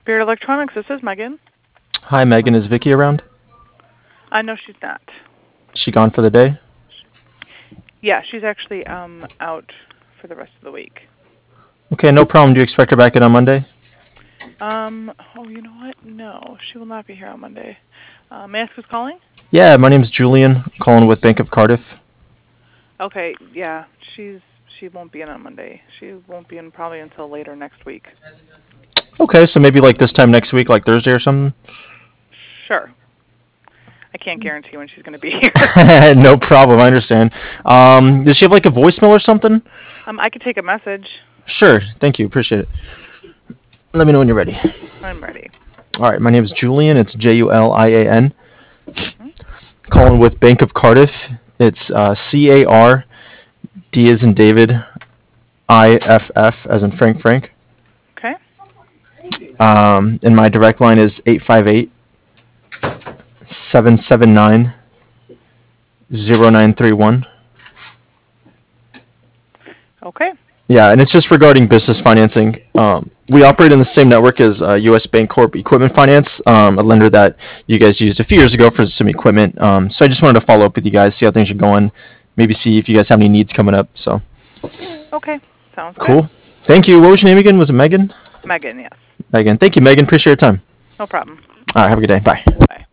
Spirit Electronics, this is Megan. Hi, Megan. Is Vicky around? No, she's not. She gone for the day? Yeah, she's actually out for the rest of the week. Okay, no problem. Do you expect her back in on Monday? Oh, you know what? No, she will not be here on Monday. May I ask who's calling? Yeah, my name's Julian. Calling with Bank of Cardiff. Okay, yeah, she won't be in on Monday. She won't be in probably until later next week. Okay, so maybe like this time next week, like Thursday or something? Sure. I can't guarantee when she's going to be here. No problem. I understand. Does she have like a voicemail or something? I could take a message. Sure. Thank you. Appreciate it. Let me know when you're ready. I'm ready. All right. My name is Julian. It's Julian. Mm-hmm. Calling with Bank of Cardiff. It's CARD as in David, IFF as in Frank. Okay. And my direct line is 858-779-0931. Okay. Yeah, and it's just regarding business financing. We operate in the same network as U.S. Bancorp Equipment Finance, a lender that you guys used a few years ago for some equipment. So I just wanted to follow up with you guys, see how things are going, maybe see if you guys have any needs coming up. So Okay. Sounds cool. good. Thank you. What was your name again? Was it Megan? Megan, yes. Megan. Thank you, Megan. Appreciate your time. No problem. All right. Have a good day. Bye. Bye.